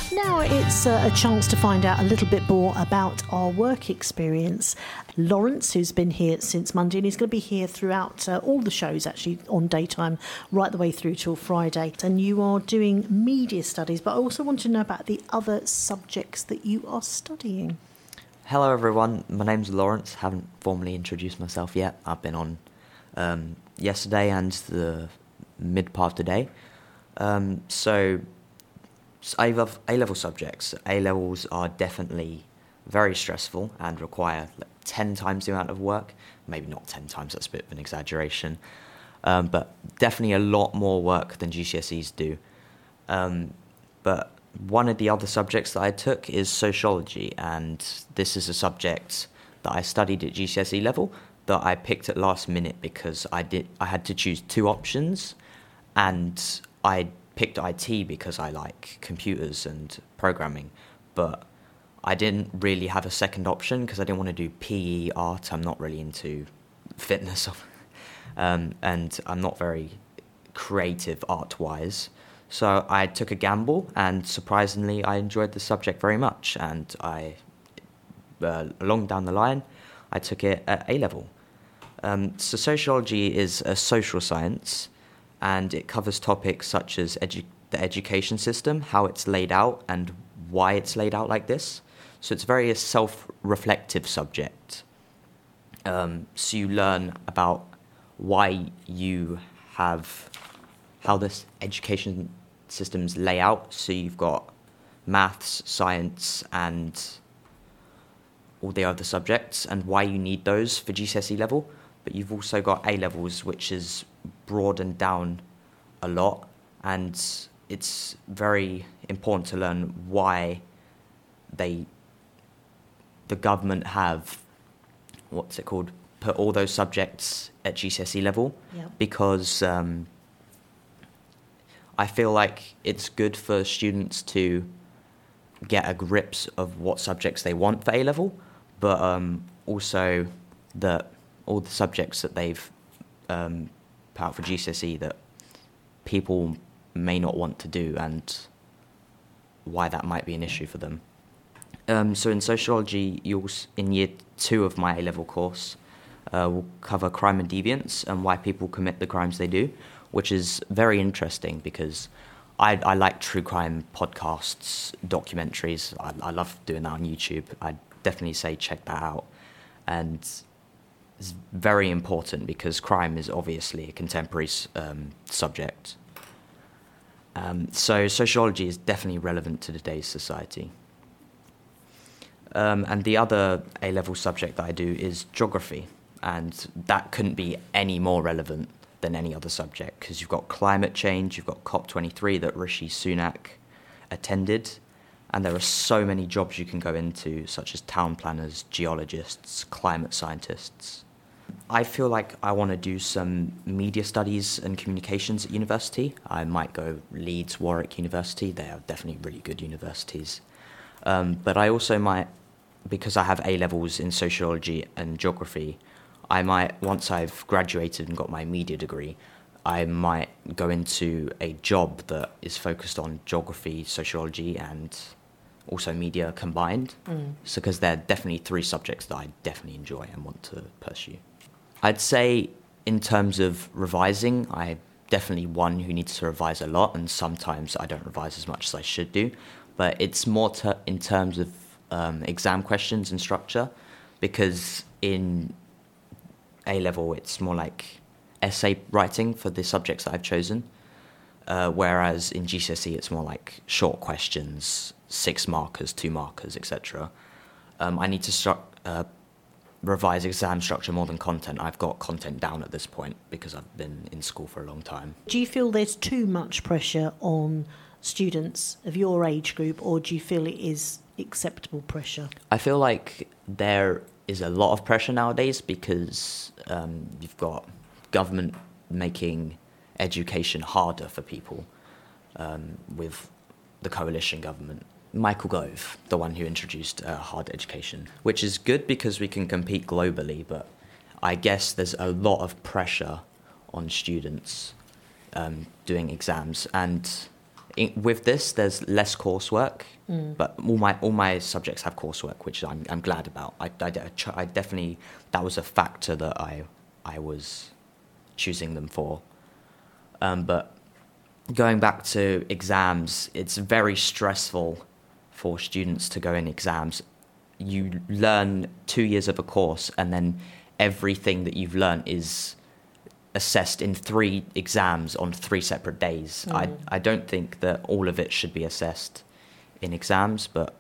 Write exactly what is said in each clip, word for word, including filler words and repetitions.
Now it's uh, a chance to find out a little bit more about our work experience. Lawrence, who's been here since Monday, and he's going to be here throughout uh, all the shows, actually, on daytime, right the way through till Friday. And you are doing media studies, but I also want to know about the other subjects that you are studying. Hello everyone, my name's Lawrence. Haven't formally introduced myself yet. I've been on um, yesterday and the mid part of today. Um, so I love A-level subjects. A-levels are definitely very stressful and require like, ten times the amount of work. Maybe not ten times, that's a bit of an exaggeration. Um, but definitely a lot more work than G C S Es do. Um, but one of the other subjects that I took is sociology, and this is a subject that I studied at G C S E level that I picked at last minute because I did I had to choose two options, and I picked I T because I like computers and programming, but I didn't really have a second option because I didn't want to do P E, art. I'm not really into fitness, um, and I'm not very creative art-wise. So I took a gamble, and surprisingly, I enjoyed the subject very much. And I, uh, along down the line, I took it at A-level. Um, so sociology is a social science, and it covers topics such as edu- the education system, how it's laid out, and why it's laid out like this. So it's very a self-reflective subject. Um, so you learn about why you have, how this education systems lay out. So you've got maths, science, and all the other subjects, and why you need those for G C S E level. But you've also got A levels, which is broadened down a lot, and it's very important to learn why they, the government have, what's it called, put all those subjects at G C S E level, Yep. because um, I feel like it's good for students to get a grips of what subjects they want for A-level, but um, also that all the subjects that they've um, put out for G C S E that people may not want to do, and why that might be an issue for them. Um, so in sociology, you'll, in year two of my A-level course, uh, we'll cover crime and deviance and why people commit the crimes they do, which is very interesting because I, I like true crime podcasts, documentaries. I, I love doing that on YouTube. I'd definitely say check that out. And it's very important because crime is obviously a contemporary um, subject. Um, so sociology is definitely relevant to today's society. Um, and the other A-level subject that I do is geography, and that couldn't be any more relevant than any other subject because you've got climate change, you've got COP twenty-three that Rishi Sunak attended, and there are so many jobs you can go into, such as town planners, geologists, climate scientists. I feel like I want to do some media studies and communications at university. I might go Leeds, Warwick University. They are definitely really good universities. Um, but I also might, because I have A-levels in sociology and geography, I might, once I've graduated and got my media degree, I might go into a job that is focused on geography, sociology, and also media combined. Mm. So, because they're definitely three subjects that I definitely enjoy and want to pursue. I'd say in terms of revising, I'm definitely one who needs to revise a lot, and sometimes I don't revise as much as I should do. But it's more ter- in terms of um, exam questions and structure, because in A-level it's more like essay writing for the subjects that I've chosen, uh, whereas in G C S E it's more like short questions, six markers, two markers, et cetera. Um, I need to stru- uh, revise exam structure more than content. I've got content down at this point because I've been in school for a long time. Do you feel there's too much pressure on students of your age group, or do you feel it is acceptable pressure? I feel like there is a lot of pressure nowadays because um, you've got government making education harder for people um, with the coalition government. Michael Gove, the one who introduced uh, hard education, which is good because we can compete globally, but I guess there's a lot of pressure on students um, doing exams, and in, with this, there's less coursework, mm. but all my all my subjects have coursework, which I'm I'm glad about. I, I, I definitely, that was a factor that I I was choosing them for. Um, but going back to exams, it's very stressful for students to go in exams. You learn two years of a course, and then everything that you've learned is assessed in three exams on three separate days. Mm. I I don't think that all of it should be assessed in exams, but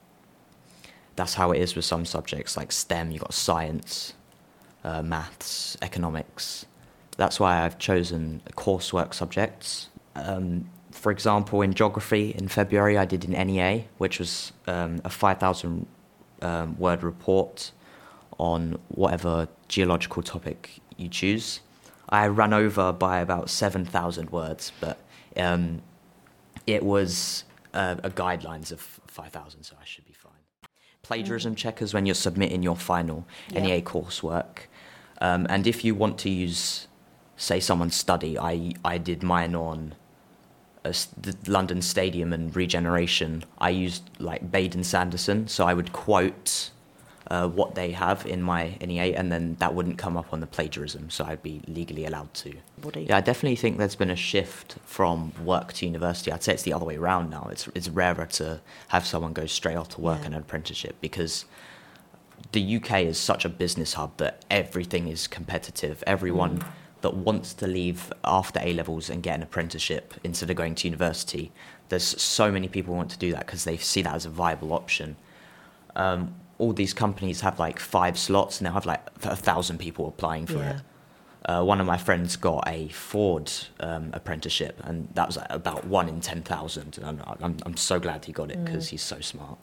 that's how it is with some subjects like STEM. You've got science, uh, maths, economics. That's why I've chosen coursework subjects. Um, for example, in geography in February, I did an N E A, which was um, a five thousand um, word report on whatever geological topic you choose. I ran over by about seven thousand words, but um, it was uh, a guidelines of five thousand, so I should be fine. Plagiarism mm. checkers when you're submitting your final yeah. N E A coursework. Um, and if you want to use, say, someone's study, I, I did mine on a, the London Stadium and regeneration. I used, like, Baden Sanderson, so I would quote Uh, what they have in my N E A, and then that wouldn't come up on the plagiarism, so I'd be legally allowed to. Yeah, I definitely think there's been a shift from work to university. I'd say it's the other way around now. It's it's rarer to have someone go straight off to work yeah. and an apprenticeship, because the U K is such a business hub that everything is competitive. Everyone mm. that wants to leave after A-levels and get an apprenticeship instead of going to university, there's so many people who want to do that because they see that as a viable option. Um, all these companies have like five slots and they'll have like a thousand people applying for yeah. it. Uh, one of my friends got a Ford um, apprenticeship, and that was like about one in ten thousand. And I'm, I'm, I'm so glad he got it because mm. he's so smart.